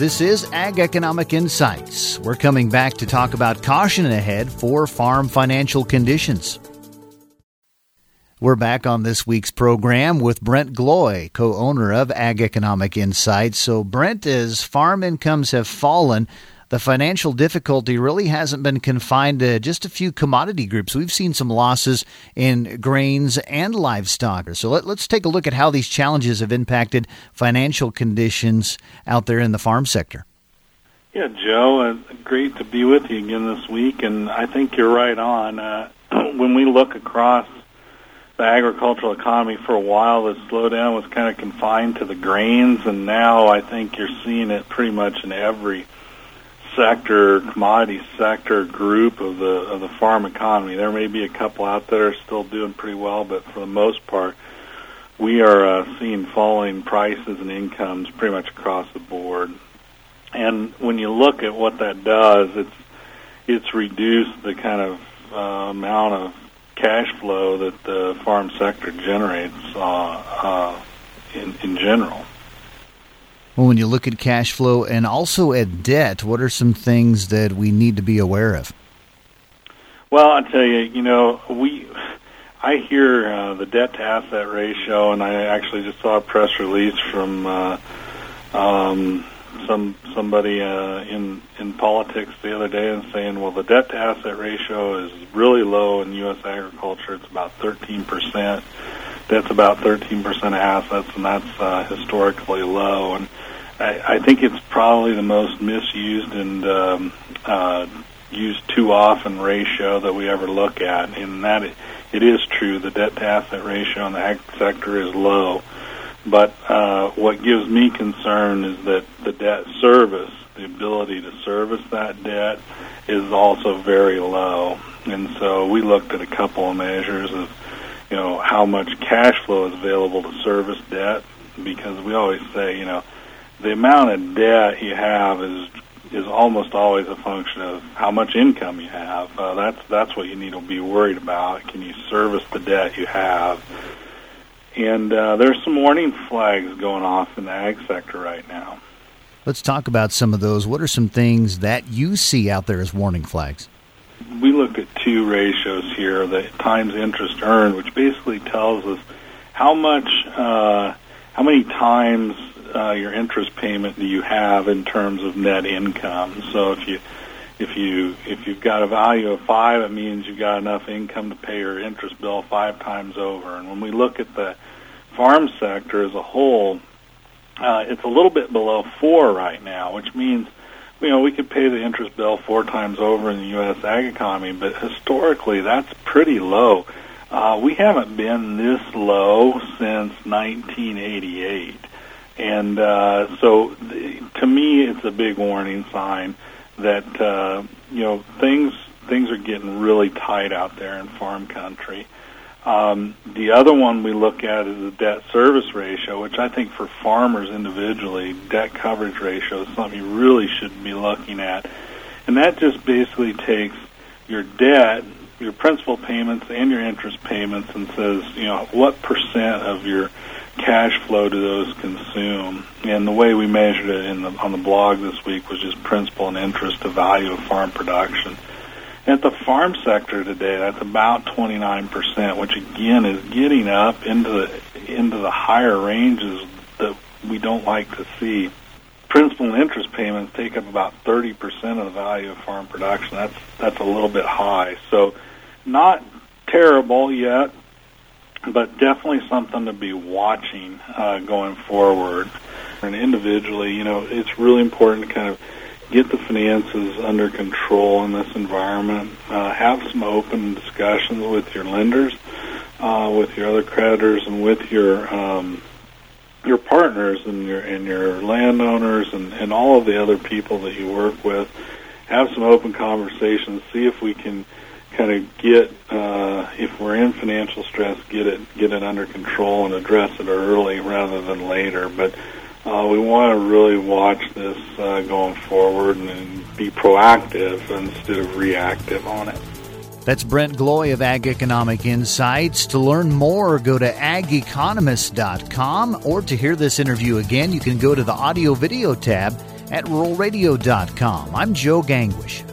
This is Ag Economic Insights. We're coming back to talk about caution ahead for farm financial conditions. We're back on this week's program with Brent Gloy, co-owner of Ag Economic Insights. So, Brent, as farm incomes have fallen, the financial difficulty really hasn't been confined to just a few commodity groups. We've seen some losses in grains and livestock. So let's take a look at how these challenges have impacted financial conditions out there in the farm sector. Yeah, Joe, great to be with you again this week, and I think you're right on. When we look across the agricultural economy, for a while, the slowdown was kind of confined to the grains, and now I think you're seeing it pretty much in every sector, commodity sector group of the farm economy. There may be a couple out there still doing pretty well, but for the most part, we are seeing falling prices and incomes pretty much across the board. And when you look at what that does, it's reduced the kind of amount of cash flow that the farm sector generates in general. Well, when you look at cash flow and also at debt, what are some things that we need to be aware of? Well, I tell you, I hear the debt to asset ratio, and I actually just saw a press release from somebody in politics the other day, and saying, well, the debt to asset ratio is really low in U.S. agriculture. It's about 13%. That's about 13% of assets, and that's historically low. And I think it's probably the most misused and used too often ratio that we ever look at. And that it is true, the debt to asset ratio in the ag sector is low. But what gives me concern is that the debt service, the ability to service that debt, is also very low. And so we looked at a couple of measures of how much cash flow is available to service debt, because we always say, the amount of debt you have is almost always a function of how much income you have. That's what you need to be worried about. Can you service the debt you have? And there's some warning flags going off in the ag sector right now. Let's talk about some of those. What are some things that you see out there as warning flags? We look at two ratios here, the times interest earned, which basically tells us how many times your interest payment do you have in terms of net income. So if you've got a value of 5, it means you've got enough income to pay your interest bill 5 times over. And when we look at the farm sector as a whole, it's a little bit below 4 right now, which means we could pay the interest bill 4 times over in the U.S. ag economy, but historically that's pretty low. We haven't been this low since 1988. And so to me, it's a big warning sign that, things are getting really tight out there in farm country. The other one we look at is the debt service ratio, which I think for farmers individually, debt coverage ratio is something you really should be looking at. And that just basically takes your debt, your principal payments and your interest payments, and says, what percent of your cash flow do those consume? And the way we measured it on the blog this week was just principal and interest to value of farm production. At the farm sector today, that's about 29%, which again is getting up into the higher ranges that we don't like to see. Principal and interest payments take up about 30% of the value of farm production. That's a little bit high. So not terrible yet, but definitely something to be watching going forward. And individually, it's really important to kind of get the finances under control in this environment. Have some open discussions with your lenders, with your other creditors, and with your partners and your landowners and all of the other people that you work with. Have some open conversations. See if we can kind of get, if we're in financial stress, get it under control and address it early rather than later. But we want to really watch this going forward and be proactive instead of reactive on it. That's Brent Gloy of Ag Economic Insights. To learn more, go to ageconomist.com, or to hear this interview again, you can go to the audio video tab at ruralradio.com. I'm Joe Gangwish.